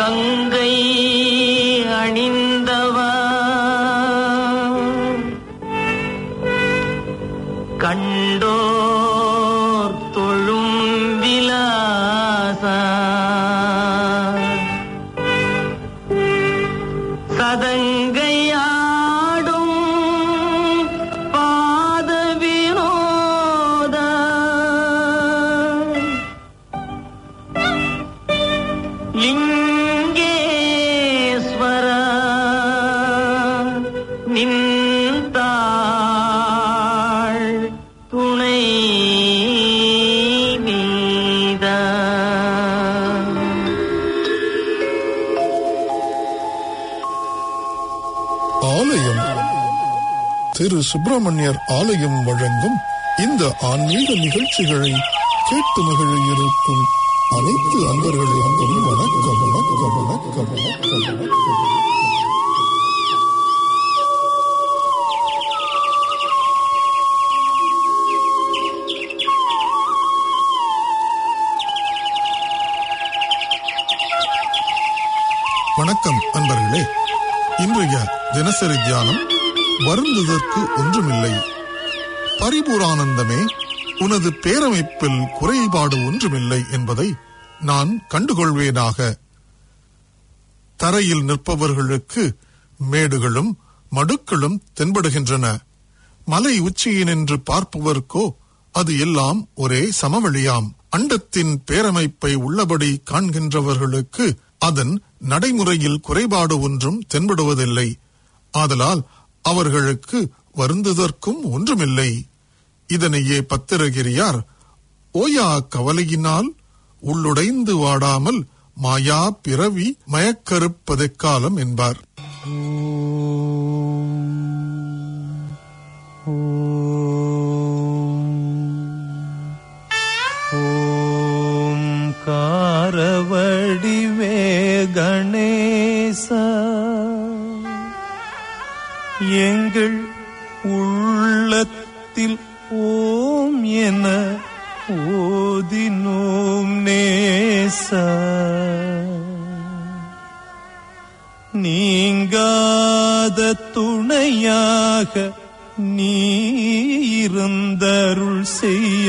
கங்கை அணிந்தவா கண்டோர் தொழும் விலாசா சதங்கையாடும் பாத வினோத லிங்கேஸ்வர நின்றாள் துணை நீத. ஆலயம் திரு சுப்பிரமணியர் ஆலயம் வழங்கும் இந்த ஆன்மீக நிகழ்ச்சிகளை கேட்டு மகிழ இருக்கும் அனைத்து அன்பர்களுக்கும் வணக்கம் வணக்கம் வணக்கம் வணக்கம் வணக்கம். வணக்கம் அன்பர்களே. இன்றைய தினசரி தியானம் வருந்துதற்கு ஒன்றுமில்லை. பரிபூரானந்தமே, உனது பேரமைப்பில் குறைபாடு ஒன்றுமில்லை என்பதை நான் கண்டுகொள்வேனாக. தரையில் நிற்பவர்களுக்கு மேடுகளும் மடுக்களும் தென்படுகின்றன. மலை உச்சியினின்று பார்ப்பவர்க்கோ அது எல்லாம் ஒரே சமவெளியாம். அண்டத்தின் பேரமைப்பை உள்ளபடி காண்கின்றவர்களுக்கு அதன் நடைமுறையில் குறைபாடு ஒன்றும் தென்படுவதில்லை. ஆதலால் அவர்களுக்கு வருந்துதற்கும் ஒன்றுமில்லை. இதனையே பத்திரகிரியார் ஓயா கவலையினால் உள்ளுடைந்து வாடாமல் மாயா பிறவி மயக்கறுப்பதெக்காலம் என்பார். காரவடிவே கணேச எங்கள் உள்ளத்தில் ஓம் என ஓதினோம் நேச. நீங்காத துணையாக நீ இருந்தருள் செய்ய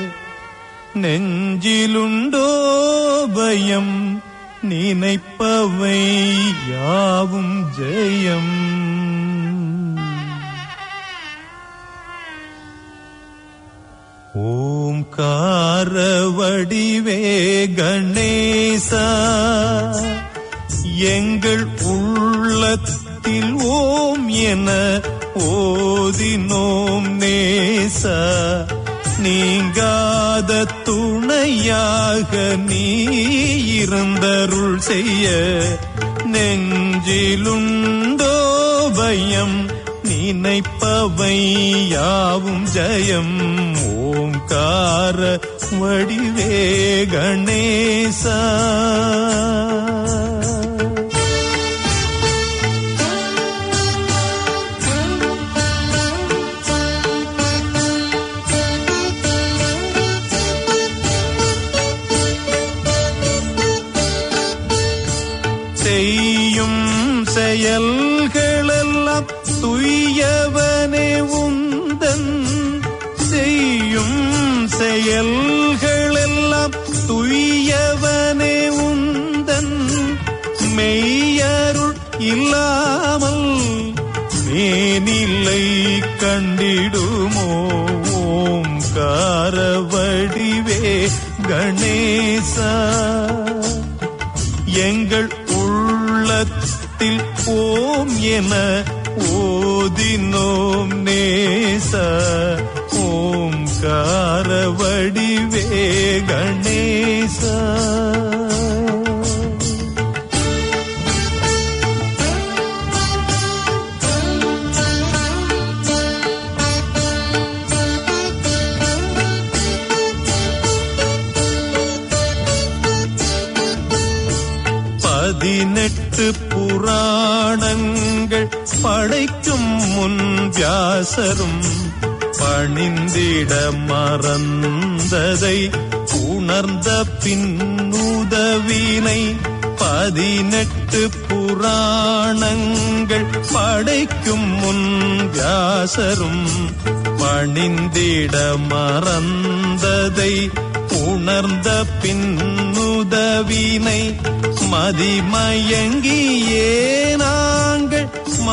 நெஞ்சிலுண்டோ பயம் நினைப்பவை யாவும் ஜெயம். ஓம்கார வடிவே கணேசா எங்கள் உள்ளத்தில் ஓம் என ஓதினோம் நேசா. நீங்காத துணையாக நீ இருந்தருள் செய்ய நெஞ்சிலுண்டோ பயம் நினைப்பவை யாவும் ஜெயம். ஓம்கார வடிவே கணேசா. செய்யும் செயல்களெல்லாம் துய்யவனே உந்தன். செய்யும் செயல்களெல்லாம் துய்யவனே உந்தன். மெய்யருள் இல்லாமல் மேனில்லை கண்டிடுமோ. ஓம்கார வடிவே கணேசா எங்கள் உள்ளத்தில் ஓம் என ஓதினோம் நேச. ஓம்கார வடிவே கணேசா. பதினெட்டு புராணங்கள் படைக்கும் முன் வியாசரும் பணிந்திட மறந்ததை உணர்ந்த பின்னுதவினை 18 புராணங்கள் படைக்கும் முன் வியாசரும் பணிந்திட மறந்ததை உணர்ந்த பின்னுதவினை மதிமயங்கியே நாங்கள்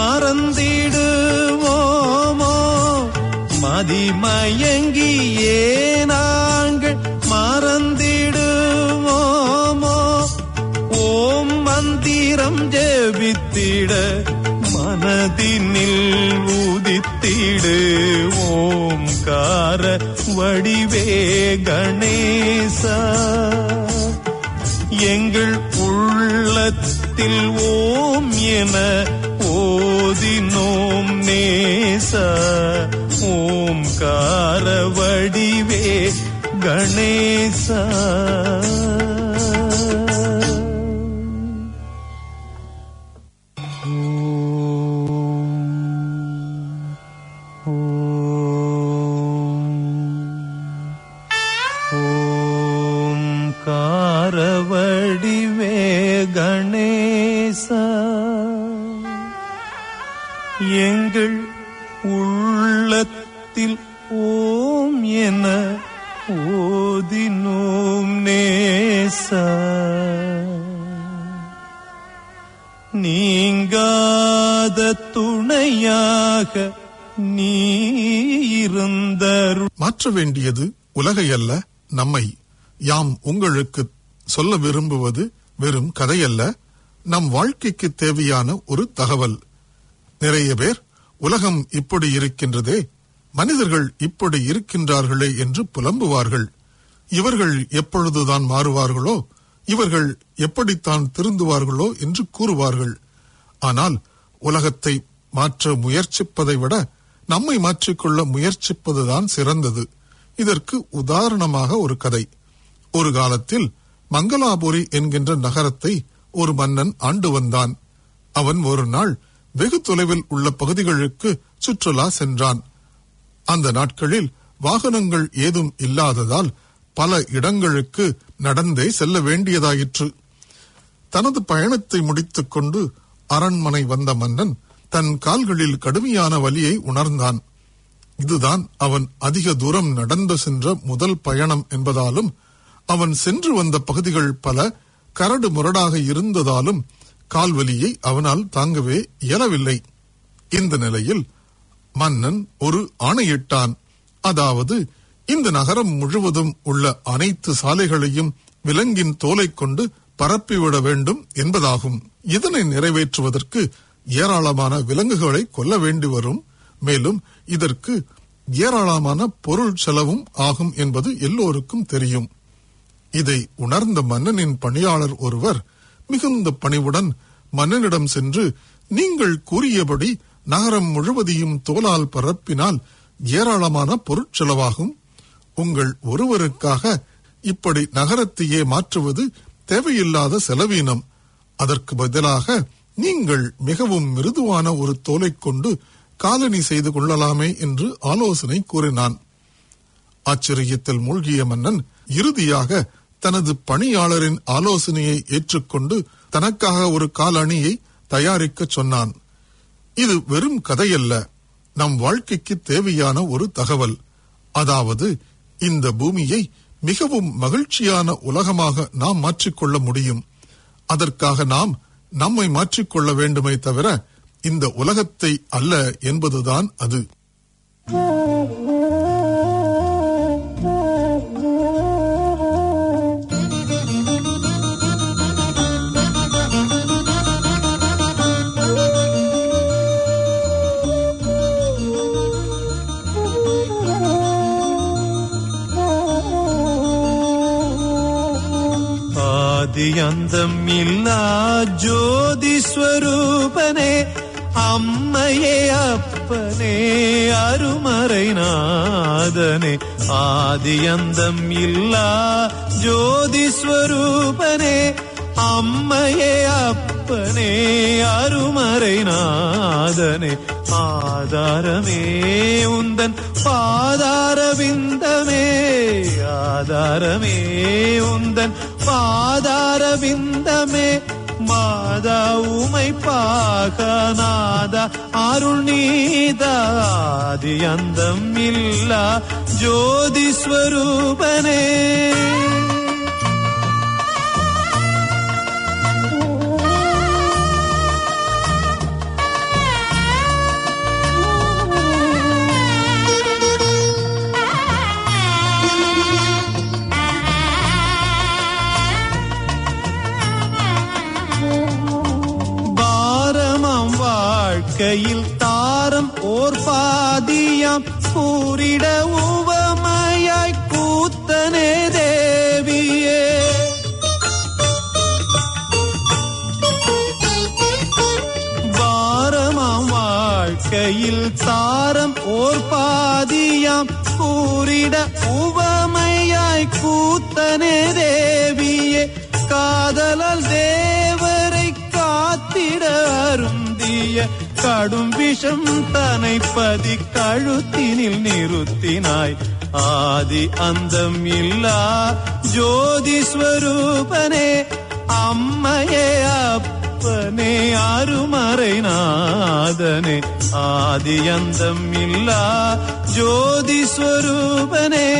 மறந்திடுவோமோ, மதிமயங்கியே நாங்கள் மறந்திடுவோமோ. ஓம் மந்திரம் ஜெபித்திட மனதினில் உதித்திடு ஓம்கார வடிவே கணேசா. எங்கள் உள்ளத்தில் ஓம் என ஓதினோம் நேசா. ஓம்கார வடிவே கணேசா. ஓம்காரவடிவே கணேசா. எங்கள் உள்ளத்தில் ஓம் என ஓதினோம் நேசா. நீங்காத துணையாக நீ இருந்தருள். மாற்ற வேண்டியது உலகை அல்ல, நம்மை. யாம் உங்களுக்கு சொல்ல விரும்புவது வெறும் கதையல்ல, நம் வாழ்க்கைக்கு தேவையான ஒரு தகவல். நிறைய பேர் உலகம் இப்படி இருக்கின்றதே, மனிதர்கள் இப்படி இருக்கின்றார்களே என்று புலம்புவார்கள். இவர்கள் எப்பொழுதுதான் மாறுவார்களோ, இவர்கள் எப்படித்தான் திருந்துவார்களோ என்று கூறுவார்கள். ஆனால் உலகத்தை மாற்ற முயற்சிப்பதை விட நம்மை மாற்றிக்கொள்ள முயற்சிப்பதுதான் சிறந்தது. இதற்கு உதாரணமாக ஒரு கதை. ஒரு காலத்தில் மங்களாபுரி என்கின்ற நகரத்தை ஒரு மன்னன் ஆண்டு வந்தான். அவன் ஒரு நாள் வெகு தொலைவில் உள்ள பகுதிகளுக்கு சுற்றுலா சென்றான். அந்த நாட்களில் வாகனங்கள் ஏதும் இல்லாததால் பல இடங்களுக்கு நடந்தே செல்ல வேண்டியதாயிற்று. தனது பயணத்தை முடித்துக் கொண்டு அரண்மனை வந்த மன்னன் தன் கால்களில் கடுமையான வலியை உணர்ந்தான். இதுதான் அவன் அதிக தூரம் நடந்து சென்ற முதல் பயணம் என்பதாலும் அவன் சென்று வந்த பகுதிகள் பல கரடு முரடாக இருந்ததாலும் கால்வலியை அவனால் தாங்கவே இயலவில்லை. இந்த நிலையில் மன்னன் ஒரு ஆணையிட்டான். அதாவது இந்த நகரம் முழுவதும் உள்ள அனைத்து சாலைகளையும் விலங்கின் தோலை கொண்டு பரப்பிவிட வேண்டும் என்பதாகும். இதனை நிறைவேற்றுவதற்கு ஏராளமான விலங்குகளை கொல்ல வேண்டி வரும். மேலும் இதற்கு ஏராளமான பொருள் செலவும் ஆகும் என்பது எல்லோருக்கும் தெரியும். இதை உணர்ந்த மன்னனின் பணியாளர் ஒருவர் மிகுந்த பணிவுடன் மன்னனிடம் சென்று, நீங்கள் கூறியபடி நகரம் முழுவதையும் தோலால் பரப்பினால் ஏராளமான பொருட்செலவாகும். உங்கள் ஒருவருக்காக இப்படி நகரத்தையே மாற்றுவது தேவையில்லாத செலவீனம். அதற்கு பதிலாக நீங்கள் மிகவும் மிருதுவான ஒரு தோலை கொண்டு காலணி செய்து கொள்ளலாமே என்று ஆலோசனை கூறினான். ஆச்சரியத்தில் மூழ்கிய மன்னன் இறுதியாக தனது பணியாளரின் ஆலோசனையை ஏற்றுக்கொண்டு தனக்காக ஒரு காலணியை தயாரிக்க சொன்னான். இது வெறும் கதையல்ல, நம் வாழ்க்கைக்கு தேவையான ஒரு தகவல். அதாவது இந்த பூமியை மிகவும் மகிழ்ச்சியான உலகமாக நாம் மாற்றிக்கொள்ள முடியும். அதற்காக நாம் நம்மை மாற்றிக்கொள்ள வேண்டுமே தவிர இந்த உலகத்தை அல்ல என்பதுதான் அது. அந்தம் இல்லா ஜோதி ஸ்வரூபனே, அம்மையே அப்பனே அருமறை நாதனே. ஆதியந்தம் இல்லா ஜோதி ஸ்வரூபனே, அம்மையே அப்பனே அருமறை நாதனே. ஆதாரமே உந்தன் பாதாரவிந்தமே, ஆதாரமே உந்தன் பாதாரவிந்தமே. மாதா உமை பாகநாதா அருள் நீதா ஆதி அந்தம் இல்லா ஜோதி ஸ்வரூபனே. கையில் தாரம் ஓர் பாதியாம் கூறிட உவமையாய் கூத்தனே தேவியே. வாரமாம் வாழ்க்கையில் தாரம் ஓர் பாதியாம் கூறிட உவமையாய் கூத்தனே தேவியே. காதலால் தேவரை காத்திட அருந்திய கடும் விஷம் தனைப்பதி கழுத்தினில் நிறுத்தினாய் ஆதி அந்தம் இல்லா ஜோதி ஸ்வரூபனே. அம்மையே அப்பனே அருமறை நாதனே ஆதி அந்தம் இல்லா ஜோதி ஸ்வரூபனே.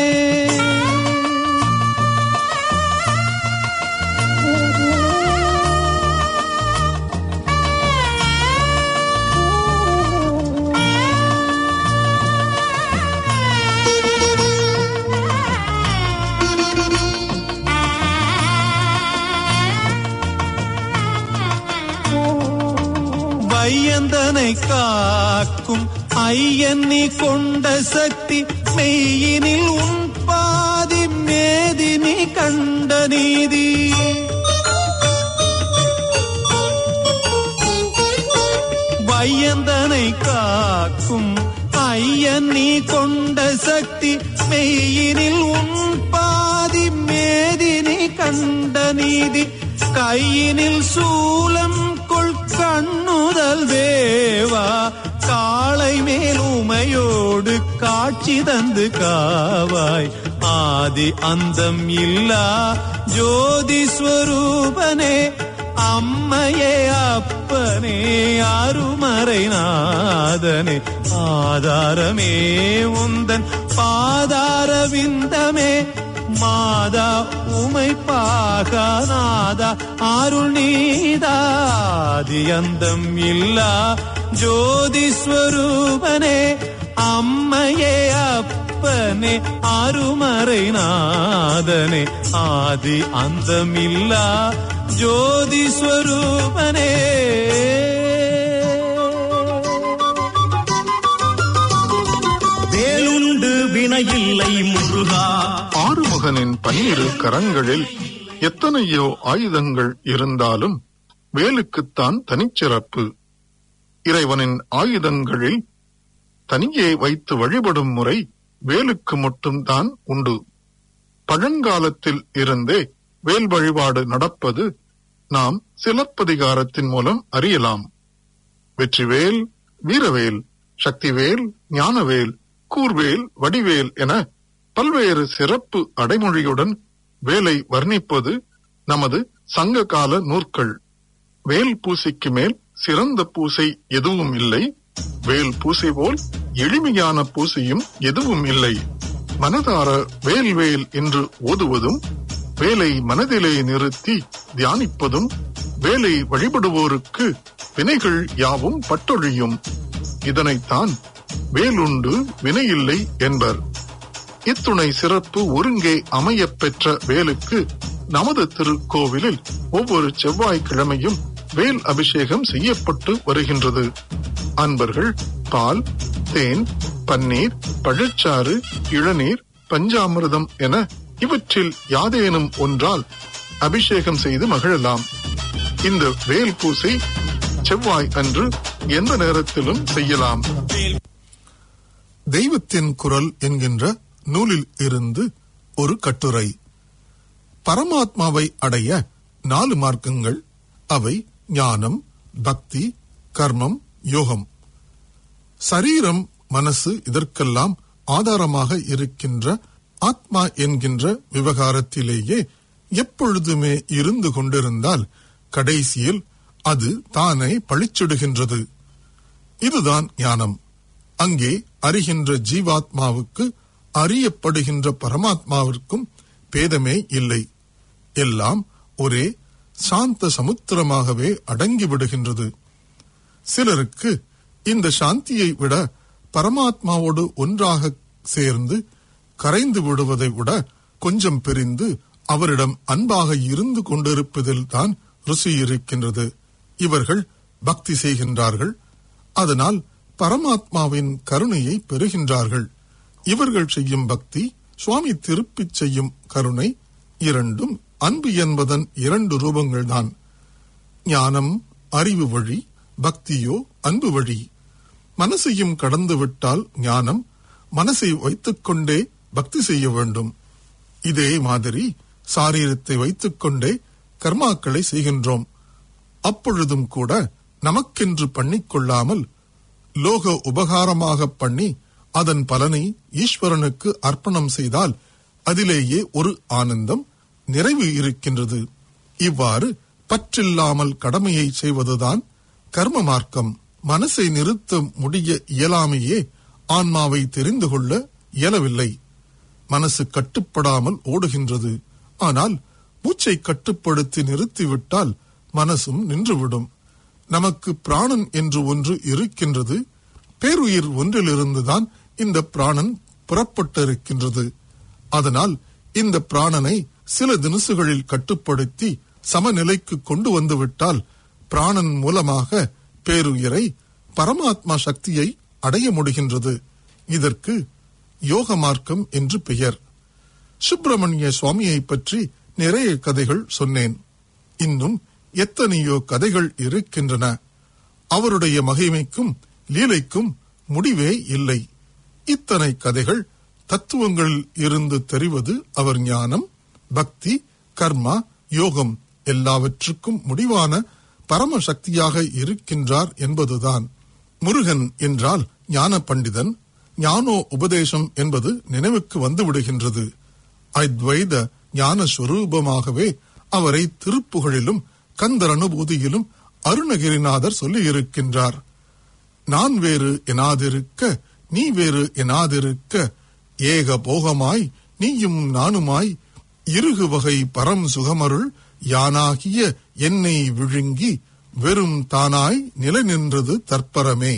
ஐயந்தனை காக்கும் ஐயன் நீ கொண்ட சக்தி மெய்யினில் உன் பாதி மேதி நீ கண்ட நீதி. வையந்தனை காக்கும் ஐயன் நீ கொண்ட சக்தி மெய்யினில் உன் பாதி மேதி நீ கண்ட நீதி. கையினில் சூலம் கொள் கண்ணுதல் தேவா காளை மேல் உமையோடு காட்சி தந்து காவாய் ஆதி அந்தம் இல்லா ஜோதி ஸ்வரூபனே. அம்மையே அப்பனே அருமறை நாதனே ஆதாரமே உந்தன் பாதார விந்தமே. மாதா உமை பாகநாதா அருள் நீதா ஆதி அந்தம் இல்லா ஜோதி ஸ்வரூபனே. அம்மையே அப்பனே அருமறை நாதனே ஆதி அந்தம் இல்லா ஜோதி ஸ்வரூபனே. வேலுண்டு வினையில்லை முருகா. ஆறுமுகனின் 12 கரங்களில் எத்தனையோ ஆயுதங்கள் இருந்தாலும் வேலுக்குத்தான் தனிச்சிறப்பு. இறைவனின் ஆயுதங்களில் தனியே வைத்து வழிபடும் முறை வேலுக்கு மட்டும்தான் உண்டு. பழங்காலத்தில் இருந்தே வேல் வழிபாடு நடப்பது நாம் சிலப்பதிகாரத்தின் மூலம் அறியலாம். வெற்றிவேல், வீரவேல், சக்திவேல், ஞானவேல், கூர்வேல், வடிவேல் என பல்வேறு சிறப்பு அடைமொழியுடன் வேலை வர்ணிப்பது நமது சங்க கால நூற்கள். வேல் பூசைக்கு மேல் சிறந்த பூசை எதுவும் இல்லை. வேல் பூசை போல் எளிமையான பூசையும் எதுவும் இல்லை. மனதார வேல் வேல் என்று ஓதுவதும் வேலை மனதிலே நிறுத்தி தியானிப்பதும் வேலை வழிபடுவோருக்கு வினைகள் யாவும் பட்டொழியும். இதனைத்தான் வேலுண்டு வினையில்லை என்பர். இத்துணை சிறப்பு ஒருங்கே அமையப் பெற்ற வேலுக்கு நமது திருக்கோவிலில் ஒவ்வொரு செவ்வாய்க்கிழமையும் வேல் அபிஷேகம் செய்யப்பட்டு வருகின்றது. அன்பர்கள் பால், தேன், பன்னீர், பழச்சாறு, இளநீர், பஞ்சாமிர்தம் என இவற்றில் யாதேனும் ஒன்றால் அபிஷேகம் செய்து மகிழலாம். இந்த வேல் பூசை செவ்வாய் அன்று எந்த நேரத்திலும் செய்யலாம். தெய்வத்தின் குரல் என்கின்ற நூலில் இருந்து ஒரு கட்டுரை. பரமாத்மாவை அடைய 4 மார்க்கங்கள். அவை ஞானம், பக்தி, கர்மம், யோகம். சரீரம், மனசு இதற்கெல்லாம் ஆதாரமாக இருக்கின்ற ஆத்மா என்கின்ற விவகாரத்திலேயே எப்பொழுதுமே இருந்து கொண்டிருந்தால் கடைசியில் அது தானே பழிச்சிடுகின்றது. இதுதான் ஞானம். அங்கே அறிகின்ற ஜீவாத்மாவுக்கு அறியப்படுகின்ற பரமாத்மாவிற்கும் பேதமே இல்லை. எல்லாம் ஒரே சாந்த சமுத்திரமாகவே அடங்கிவிடுகின்றது. சிலருக்கு இந்த சாந்தியை விட பரமாத்மாவோடு ஒன்றாக சேர்ந்து கரைந்து விடுவதை விட கொஞ்சம் பிரிந்து அவரிடம் அன்பாக இருந்து கொண்டிருப்பதில் தான் ருசி இருக்கின்றது. இவர்கள் பக்தி செய்கின்றார்கள், அதனால் பரமாத்மாவின் கருணையை பெறுகின்றார்கள். இவர்கள் செய்யும் பக்தி, சுவாமி திருப்பிச் செய்யும் கருணை, இரண்டும் அன்பு என்பதன் இரண்டு ரூபங்கள்தான். ஞானம் அறிவு வழி, பக்தியோ அன்பு வழி. மனசையும் கடந்துவிட்டால் ஞானம், மனசை வைத்துக்கொண்டே பக்தி செய்ய வேண்டும். இதே மாதிரி சாரீரத்தை வைத்துக்கொண்டே கர்மாக்களை செய்கின்றோம். அப்பொழுதும் கூட நமக்கென்று பண்ணிக்கொள்ளாமல் லோக உபகாரமாக பண்ணி அதன் பலனை ஈஸ்வரனுக்கு அர்ப்பணம் செய்தால் அதிலேயே ஒரு ஆனந்தம், நிறைவு இருக்கின்றது. இவ்வாறு பற்றில்லாமல் கடமையை செய்வதுதான் கர்ம மார்க்கம். மனசை நிறுத்த முடிய இயலாமையே ஆன்மாவை தெரிந்து கொள்ள இயலவில்லை. மனசு கட்டுப்படாமல் ஓடுகின்றது. ஆனால் மூச்சை கட்டுப்படுத்தி நிறுத்திவிட்டால் மனசும் நின்றுவிடும். நமக்கு பிராணன் என்று ஒன்று இருக்கின்றது. பேருயிர் ஒன்றிலிருந்துதான் இந்த பிராணன் புறப்பட்டிருக்கின்றது. அதனால் இந்த பிராணனை சில தினசுகளில் கட்டுப்படுத்தி சமநிலைக்கு கொண்டு வந்துவிட்டால் பிராணன் மூலமாக பேருயிரை, பரமாத்மா சக்தியை அடைய முடிகின்றது. இதற்கு யோக மார்க்கம் என்று பெயர். சுப்பிரமணிய சுவாமியை பற்றி நிறைய கதைகள் சொன்னேன். இன்னும் எத்தனையோ கதைகள் இருக்கின்றன. அவருடைய மகிமைக்கும் லீலைக்கும் முடிவே இல்லை. இத்தனை கதைகள் தத்துவங்களில் இருந்து தெரிவது அவர் ஞானம், பக்தி, கர்மா, யோகம் எல்லாவற்றுக்கும் முடிவான பரமசக்தியாக இருக்கின்றார் என்பதுதான். முருகன் என்றால் ஞான பண்டிதன், ஞானோ உபதேசம் என்பது நினைவுக்கு வந்துவிடுகின்றது. அத்வைத ஞான ஸ்வரூபமாகவே அவரை திருப்புகழிலும் கந்தர் அனுபூதியிலும் அருணகிரிநாதர் சொல்லியிருக்கின்றார். நான் வேறு எனாதிருக்க, நீ வேறு எனாதிருக்க, ஏக போகமாய் நீயும் நானுமாய், இருகு வகை பரம் சுகமருள் யானாகிய என்னை விழுங்கி வெறும் தானாய் நிலை நின்றது தற்பரமே.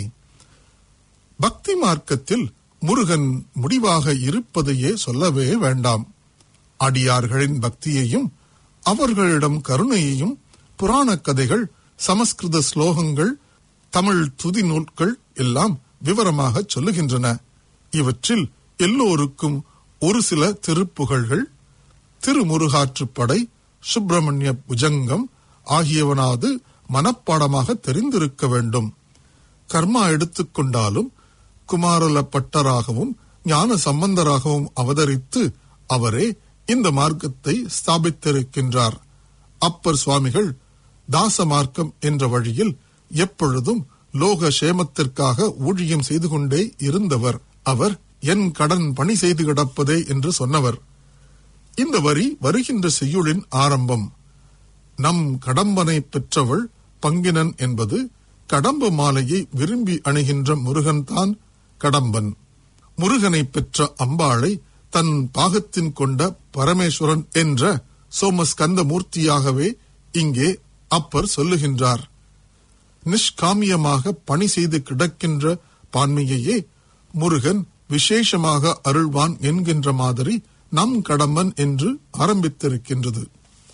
பக்தி மார்க்கத்தில் முருகன் முடிவாக இருப்பதையே சொல்லவே வேண்டாம். அடியார்களின் பக்தியையும் அவர்களிடம் கருணையையும் புராண கதைகள், சமஸ்கிருத ஸ்லோகங்கள், தமிழ் துதி நூல்கள் எல்லாம் விவரமாக சொல்லுகின்றன. இவற்றில் எல்லோருக்கும் ஒரு சில திருப்புகழ்கள், திருமுருகாற்றுப்படை, சுப்பிரமணிய புஜங்கம் ஆகியவனாவது மனப்பாடமாக தெரிந்திருக்க வேண்டும். கர்மா எடுத்துக்கொண்டாலும் குமாரல பட்டராகவும் ஞான சம்பந்தராகவும் அவதரித்து அவரே இந்த மார்க்கத்தை ஸ்தாபித்திருக்கின்றார். அப்பர் சுவாமிகள் தாச மார்க்கம் என்ற வழியில் எப்பொழுதும் லோக சேமத்திற்காக ஊழியம் செய்து கொண்டே இருந்தவர். அவர் என் கடன் பணி செய்து கிடப்பதே என்று சொன்னவர். இந்த வரி வருகின்ற செய்யுளின் ஆரம்பம். நம் கடம்பனை பெற்றவள் பங்கினன் என்பது கடம்ப மாலையை விரும்பி அணுகின்ற முருகன்தான் கடம்பன். முருகனை பெற்ற அம்பாளை தன் பாகத்தின் கொண்ட பரமேஸ்வரன் என்ற சோமஸ்கந்த மூர்த்தியாகவே இங்கே அப்பர் சொல்லுகின்றார். நிஷ்காமியமாக பணி செய்து கிடக்கின்ற பான்மையையே முருகன் விசேஷமாக அருள்வான் என்கின்ற மாதிரி நம் கடம்பன் என்று ஆரம்பித்திருக்கின்றது.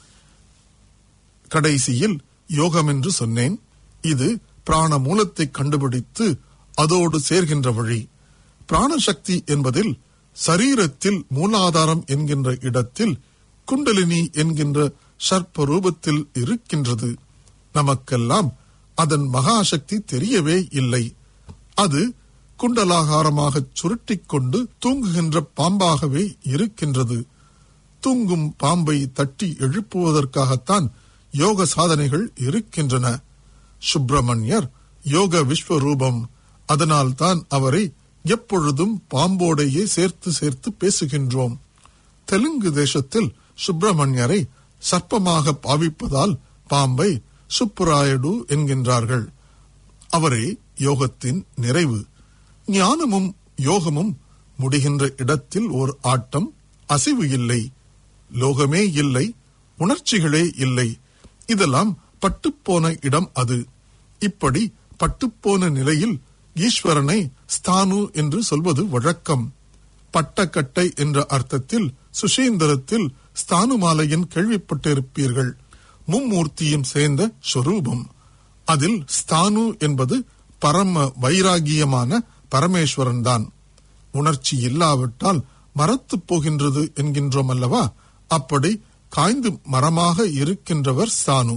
கடைசியில் யோகம் என்று சொன்னேன். இது பிராண மூலத்தை கண்டுபிடித்து அதோடு சேர்கின்ற வழி. பிராணசக்தி என்பதில் சரீரத்தில் மூலாதாரம் என்கின்ற இடத்தில் குண்டலினி என்கின்ற சர்ப்ப ரூபத்தில் இருக்கின்றது. நமக்கெல்லாம் அதன் மகாசக்தி தெரியவே இல்லை. அது குண்டலாகாரமாக சுருட்டிக் கொண்டு தூங்குகின்ற பாம்பாகவே இருக்கின்றது. தூங்கும் பாம்பை தட்டி எழுப்புவதற்காகத்தான் யோக சாதனைகள் இருக்கின்றன. சுப்பிரமணியர் யோக விஸ்வரூபம். அதனால்தான் அவரை எப்பொழுதும் பாம்போடையே சேர்த்து சேர்த்து பேசுகின்றோம். தெலுங்கு தேசத்தில் சுப்பிரமணியரை சர்ப்பமாக பாவிப்பதால் பாம்பை சுப்புராயடு என்கின்றார்கள். அவரே யோகத்தின் நிறைவு. ஞானமும் யோகமும் முடிகின்ற இடத்தில் ஓர் ஆட்டம், அசைவு இல்லை. லோகமே இல்லை, உணர்ச்சிகளே இல்லை. இதெல்லாம் பட்டுப்போன இடம் அது. இப்படி பட்டுப்போன நிலையில் ஈஸ்வரனை ஸ்தானு என்று சொல்வது வழக்கம். பட்டக்கட்டை என்ற அர்த்தத்தில் சுஷேந்தரத்தில் ஸ்தானுமாலையின் கேள்விப்பட்டிருப்பீர்கள். மும்மூர்த்தியும் சேர்ந்த ஸ்வரூபம். அதில் ஸ்தானு என்பது பரம வைராகியமான பரமேஸ்வரன் தான். உணர்ச்சி இல்லாவிட்டால் மரத்து போகின்றது என்கின்றோம் அல்லவா? அப்படி காய்ந்து மரமாக இருக்கின்றவர் ஸ்தானு.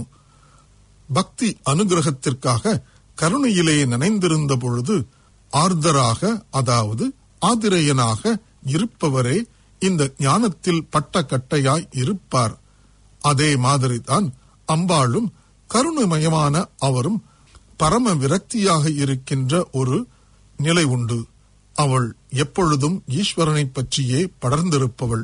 பக்தி அனுகிரகத்திற்காக கருணையிலே நனைந்திருந்த பொழுது ஆர்தராக, அதாவது ஆதிரேயனாக இருப்பவரே இந்த ஞானத்தில் பட்டக்கட்டையாய் இருப்பார். அதே மாதிரிதான் அம்பாளும் கருணைமயமான அவரும் பரம விரக்தியாக இருக்கின்ற ஒரு நிலை உண்டு. அவள் எப்பொழுதும் ஈஸ்வரனை பற்றியே படர்ந்திருப்பவள்.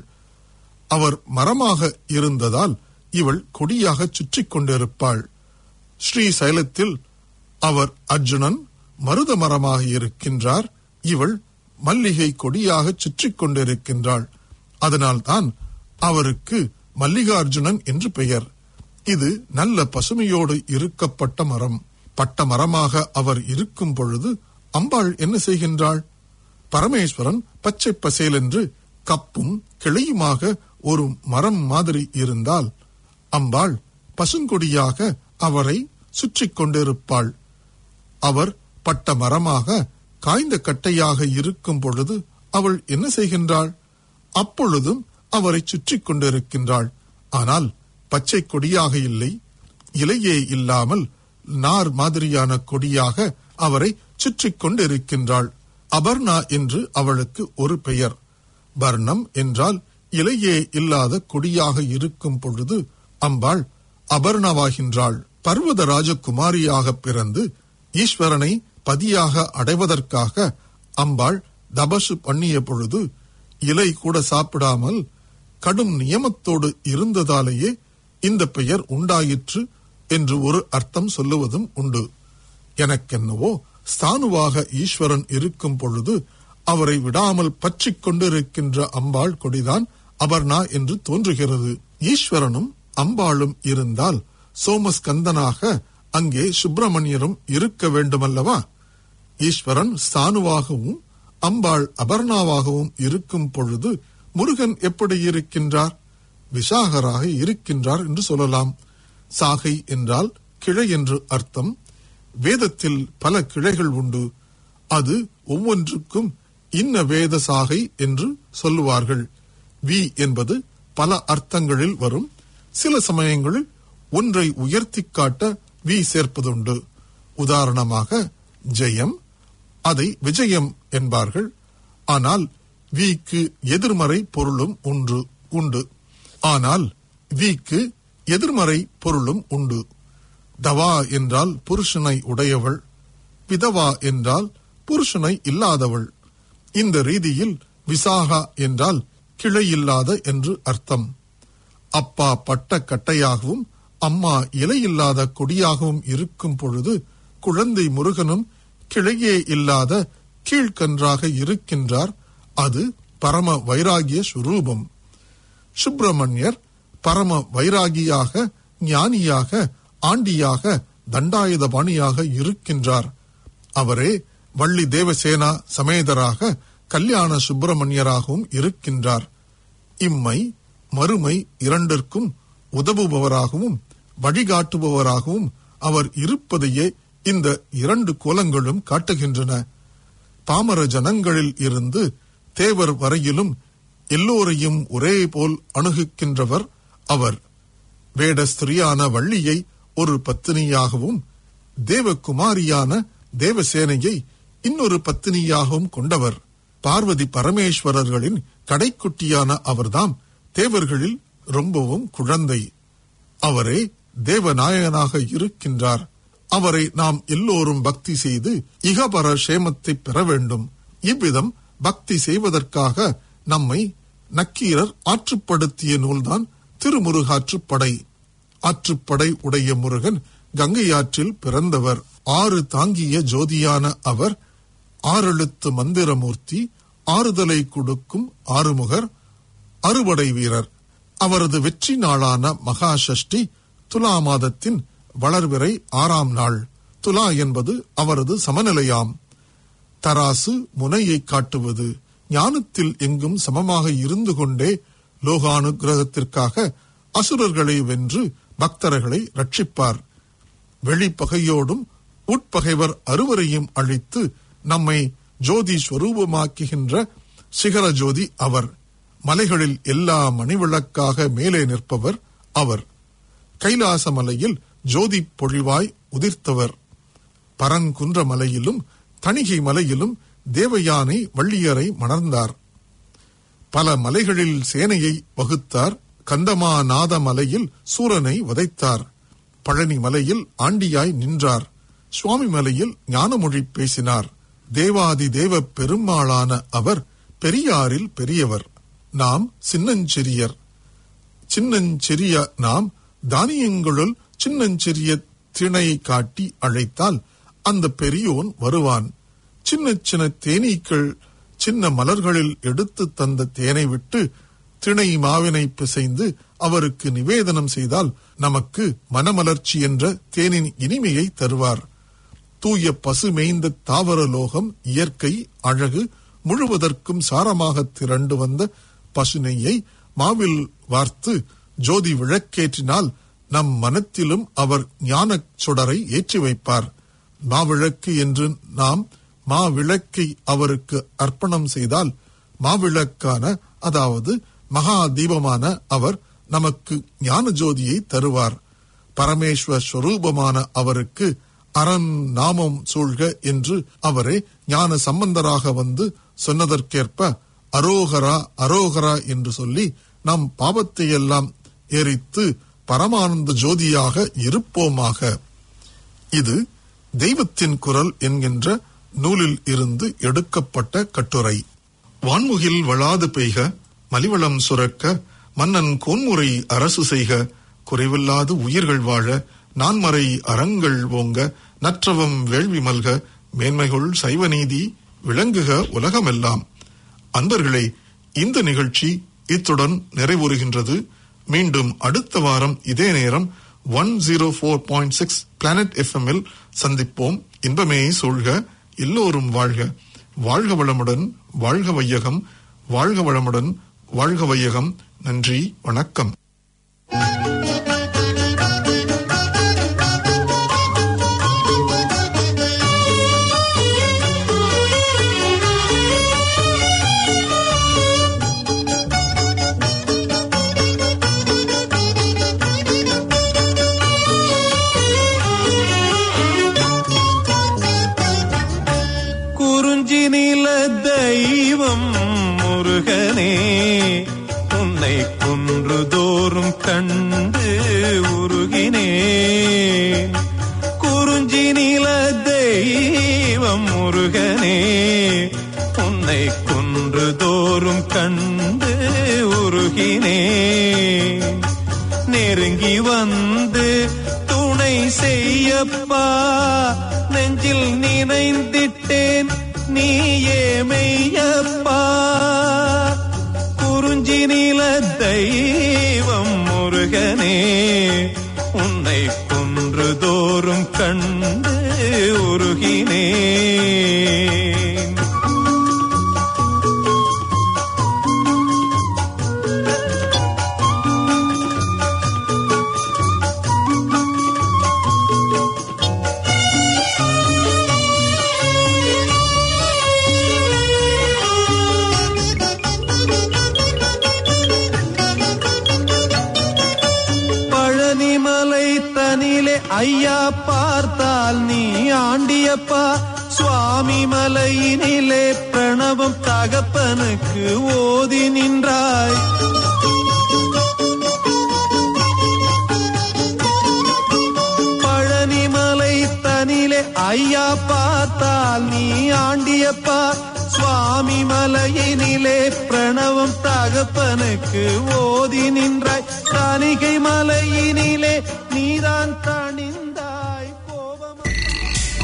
அவர் மரமாக இருந்ததால் இவள் கொடியாக சுற்றி கொண்டிருப்பாள். ஸ்ரீ சைலத்தில் அவர் அர்ஜுனன் மருத மரமாக இருக்கின்றார். இவள் மல்லிகை கொடியாக சுற்றி கொண்டிருக்கின்றாள். அதனால்தான் அவருக்கு மல்லிகார்ஜுனன் என்று பெயர். இது நல்ல பசுமையோடு இருக்கப்பட்ட மரம். பட்ட மரமாக அவர் இருக்கும் பொழுது அம்பாள் என்ன செய்கின்றாள்? பரமேஸ்வரன் பச்சை பசேல் என்று கப்பும் கிளையுமாக ஒரு மரம் மாதிரி இருந்தால் அம்பாள் பசுங்கொடியாக அவரை சுற்றி கொண்டிருப்பாள். அவர் பட்ட மரமாக காய்ந்த கட்டையாக இருக்கும் பொழுது அவள் என்ன செய்கின்றாள்? அப்பொழுதும் அவரை சுற்றி கொண்டிருக்கின்றாள். ஆனால் பச்சை கொடியாக இல்லை, இலையே இல்லாமல் நார் மாதிரியான கொடியாக அவரை சுற்றி கொண்டிருக்கின்றாள். அபர்ணா என்று அவளுக்கு ஒரு பெயர். பர்ணம் என்றால் இலையே இல்லாத கொடியாக இருக்கும் பொழுது அம்பாள் அபர்ணவாகின்றாள். பர்வத ராஜகுமாரியாக பிறந்து ஈஸ்வரனை பதியாக அடைவதற்காக அம்பாள் தபசு பண்ணிய பொழுது இலை கூட சாப்பிடாமல் கடும் நியமத்தோடு இருந்ததாலேயே இந்த பெயர் உண்டாயிற்று என்று ஒரு அர்த்தம் சொல்லுவதும் உண்டு. எனக்கென்னவோ ஸ்தானுவாக ஈஸ்வரன் இருக்கும் பொழுது அவரை விடாமல் பற்றி கொண்டிருக்கின்ற அம்பாள் கொடிதான் அபர்ணா என்று தோன்றுகிறது. ஈஸ்வரனும் அம்பாளும் இருந்தால் சோமஸ்கந்தனாக அங்கே சுப்பிரமணியரும் இருக்க வேண்டுமல்லவா? ஈஸ்வரன் ஸ்தானுவாகவும் அம்பாள் அபர்ணாவாகவும் இருக்கும் பொழுது முருகன் எப்படி இருக்கின்றார்? விசாகராக இருக்கின்றார் என்று சொல்லலாம். சாகை என்றால் கிளை என்று அர்த்தம். வேதத்தில் பல கிளைகள் உண்டு. அது ஒவ்வொன்றுக்கும் இன்ன வேத சாகை என்று சொல்லுவார்கள். வி என்பது பல அர்த்தங்களில் வரும். சில சமயங்களில் ஒன்றை உயர்த்தி காட்ட வி சேர்ப்பதுண்டு. உதாரணமாக ஜெயம், அதை விஜயம் என்பார்கள். ஆனால் விக்கு எதிர்மறை பொருளும் உண்டு. ஆனால் விக்கு எதிர்மறை பொருளும் உண்டு. தவா என்றால் புருஷனை உடையவள், விதவா என்றால் புருஷனை இல்லாதவள். இந்த ரீதியில் விசாகா என்றால் கிளையில்லாத என்று அர்த்தம். அப்பா பட்ட கட்டையாகவும் அம்மா இலையில்லாத கொடியாகவும் இருக்கும் பொழுது குழந்தை முருகனும் கிளையே இல்லாத கீழ்கன்றாக இருக்கின்றார். அது பரம வைராகிய சுரூபம். சுப்பிரமணியர் பரம வைராகியாக, ஞானியாக, ஆண்டியாக, தண்டாயுதபாணியாக இருக்கின்றார். அவரே வள்ளி தேவசேனா சமேதராக கல்யாண சுப்பிரமணியராகவும் இருக்கின்றார். இம்மை மறுமை இரண்டிற்கும் உதவுபவராகவும் வழிகாட்டுபவராகவும் அவர் இருப்பதையே இந்த இரண்டு கோலங்களும் காட்டுகின்றன. பாமர ஜனங்களில் இருந்து தேவர் வரையிலும் எல்லோரையும் ஒரே போல் அணுகுகின்றவர் அவர். வேடஸ்திரியான வள்ளியை ஒரு பத்தினியாகவும் தேவகுமாரியான தேவசேனையை இன்னொரு பத்தினியாகவும் கொண்டவர். பார்வதி பரமேஸ்வரர்களின் கடைக்குட்டியான அவர்தாம் தேவர்களில் ரொம்பவும் குழந்தை. அவரே தேவநாயகனாக இருக்கின்றார். அவரை நாம் எல்லோரும் பக்தி செய்து இகபர சேமத்தை பெற வேண்டும். இவ்விதம் பக்தி செய்வதற்காக நம்மை நக்கீரர் ஆற்றுப்படுத்திய நூல்தான் திருமுருகாற்றுப்படை. ஆற்றுப்படை உடைய முருகன் கங்கையாற்றில் பிறந்தவர். 6 தாங்கிய ஜோதியான அவர் 6 எழுத்து மந்திரமூர்த்தி, ஆறுதலை கொடுக்கும் ஆறுமுகர், அறுபடை வீரர். அவரது வெற்றி நாளான மகா சஷ்டி துலா மாதத்தின் வளர்பிறை 6ஆம் நாள். துலா என்பது அவரது சமநிலையாம். தராசு முனையை காட்டுவது. ஞானத்தில் எங்கும் சமமாக இருந்து கொண்டே லோகானுகிரகத்திற்காக அசுரர்களை வென்று பக்தர்களை ரட்சிப்பார். வெளிப்பகையோடும் உட்பகைவர் அறுவரையும் அழித்து நம்மை ஜோதி ஸ்வரூபமாக்குகின்ற சிகர ஜோதி அவர். மலைகளில் எல்லா மணிவிளக்காக மேலே நிற்பவர் அவர். கைலாச மலையில் ஜோதி பொழிவாய் உதிர்த்தவர். பரங்குன்ற மலையிலும் தணிகை மலையிலும் தேவயானை வள்ளியரை மணர்ந்தார். பல மலைகளில் சேனையை வகுத்தார். கந்தமாநாத மலையில் சூரனை வதைத்தார். பழனி மலையில் ஆண்டியாய் நின்றார். சுவாமி மலையில் ஞானமொழி பேசினார். தேவாதி தேவ பெருமாளான அவர் பெரியாரில் பெரியவர். நாம் சின்னஞ்சிறியர். சின்னஞ்சிறிய நாம் தானியங்களுள் சின்னஞ்சிறிய திணை காட்டி அழைத்தால் அந்த பெரியோன் வருவான். சின்ன சின்ன தேனீக்கள் சின்ன மலர்களில் எடுத்து தந்த தேனை விட்டு திணை மாவினை பிசைந்து அவருக்கு நிவேதனம் செய்தால் நமக்கு மனமலர்ச்சி என்ற தேனின் இனிமையை தருவார். தூய பசு மேய்ந்த தாவர லோகம் இயற்கை அழகு முழுவதற்கும் சாரமாக திரண்டு வந்த பசு நெய்யை மாவில் வார்த்து ஜோதி விளக்கேற்றினால் நம் மனத்திலும் அவர் ஞான சுடரை ஏற்றி வைப்பார். மாவிளக்கு என்று நாம் மாவிளக்கை அவருக்கு அர்ப்பணம் செய்தால் மாவிளக்கான அதாவது மகா தீபமான அவர் நமக்கு ஞான ஜோதியை தருவார். பரமேஸ்வர ஸ்வரூபமான அவருக்கு அரண் நாமம் சூழ்க என்று அவரே ஞான சம்பந்தராக வந்து சொன்னதற்கேற்ப அரோகரா அரோகரா என்று சொல்லி நம் பாவத்தையெல்லாம் எரித்து பரமானந்த ஜோதியாக இருப்போமாக. இது தெய்வத்தின் குரல் என்கின்ற நூலில் இருந்து எடுக்கப்பட்ட கட்டுரை. வான்முகில் வளாது பெய்க, மலிவளம் சுரக்க, மன்னன் கோன்முறை அரசு செய்க, குறைவில்லாது உயிர்கள் வாழ, நான்மறை அறங்கள் ஓங்க, நற்றவம் வேள்வி மல்க, மேன்மைகள் சைவநீதி விளங்குக உலகமெல்லாம். அன்பர்களே, இந்த நிகழ்ச்சி இத்துடன் நிறைவுறுகின்றது. மீண்டும் அடுத்த வாரம் இதே நேரம் 104.6 பிளானட் FM சந்திப்போம். இன்பமே சூழ்க, எல்லோரும் வாழ்க. வாழ்க வளமுடன், வாழ்க வையகம். வாழ்க வளமுடன், வாழ்க வையகம். நன்றி, வணக்கம். கண்டு உருகினேன். குறிஞ்சி நில தெய்வம் முருகனே, உன்னை குன்று தோறும் கண்டு உருகினேன். நெருங்கி வந்து துணை செய்யப்பா, நெஞ்சில் நினைந்திட்டேன் நீயே மெய்யப்பா. குறிஞ்சி நில தெய்வம் முருகனே, உன்னை குன்று தோறும் கண்டு உருகினேன். ஐயா பார்த்தால் நீ ஆண்டியப்பா, சுவாமி மலையினிலே பிரணவம் தகப்பனுக்கு ஓதி நின்றாய். பழனிமலை தனிலே ஐயா பார்த்தால் நீ ஆண்டியப்பா, சுவாமி மலையினிலே பிரணவம் தகப்பனுக்கு ஓதி நின்றாய். தணிகை மலையினிலே நீதான் தனி